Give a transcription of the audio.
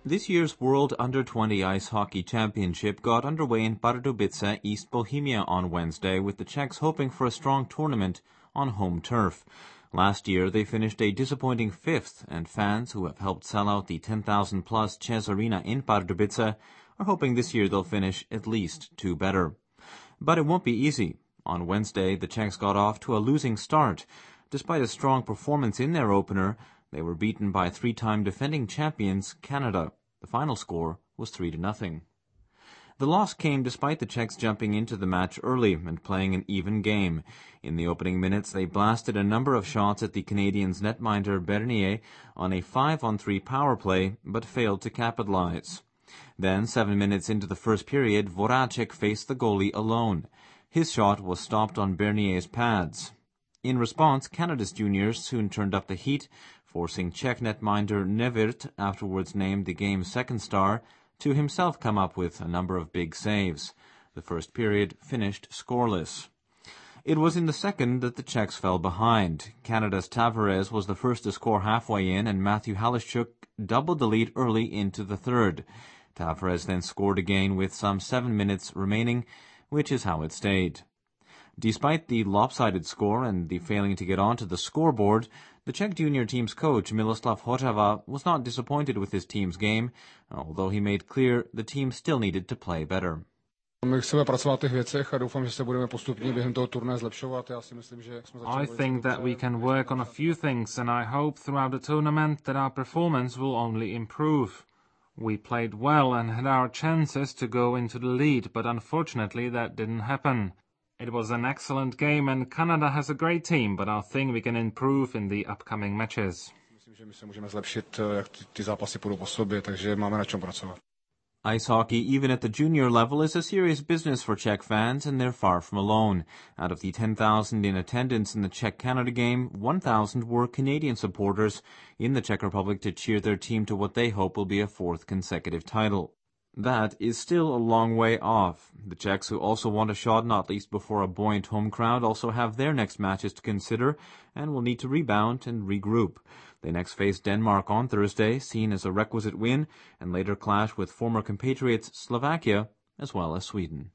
This year's World Under-20 Ice Hockey Championship got underway in Pardubice, East Bohemia on Wednesday, with the Czechs hoping for a strong tournament on home turf. Last year, they finished a disappointing fifth, and fans who have helped sell out the 10,000-plus Ches Arena in Pardubice are hoping this year they'll finish at least two better. But it won't be easy. On Wednesday, the Czechs got off to a losing start. Despite a strong performance in their opener, they were beaten by three-time defending champions, Canada. The final score was 3-0. The loss came despite the Czechs jumping into the match early and playing an even game. In the opening minutes, they blasted a number of shots at the Canadiens' netminder Bernier on a 5-on-3 power play, but failed to capitalize. Then, 7 minutes into the first period, Voracek faced the goalie alone. His shot was stopped on Bernier's pads. In response, Canada's juniors soon turned up the heat, forcing Czech netminder Nevirt, afterwards named the game's second star, to himself come up with a number of big saves. The first period finished scoreless. It was in the second that the Czechs fell behind. Canada's Tavares was the first to score halfway in, and Matthew Halishchuk doubled the lead early into the third. Tavares then scored again with some 7 minutes remaining, which is how it stayed. Despite the lopsided score and the failing to get onto the scoreboard, the Czech junior team's coach Miloslav Hořava was not disappointed with his team's game, although he made clear the team still needed to play better. I think that we can work on a few things, and I hope throughout the tournament that our performance will only improve. We played well and had our chances to go into the lead, but unfortunately that didn't happen. It was an excellent game, and Canada has a great team, but I think we can improve in the upcoming matches. Ice hockey, even at the junior level, is a serious business for Czech fans, and they're far from alone. Out of the 10,000 in attendance in the Czech-Canada game, 1,000 were Canadian supporters in the Czech Republic to cheer their team to what they hope will be a fourth consecutive title. That is still a long way off. The Czechs, who also want a shot not least before a buoyant home crowd, also have their next matches to consider and will need to rebound and regroup. They next face Denmark on Thursday, seen as a requisite win, and later clash with former compatriots Slovakia as well as Sweden.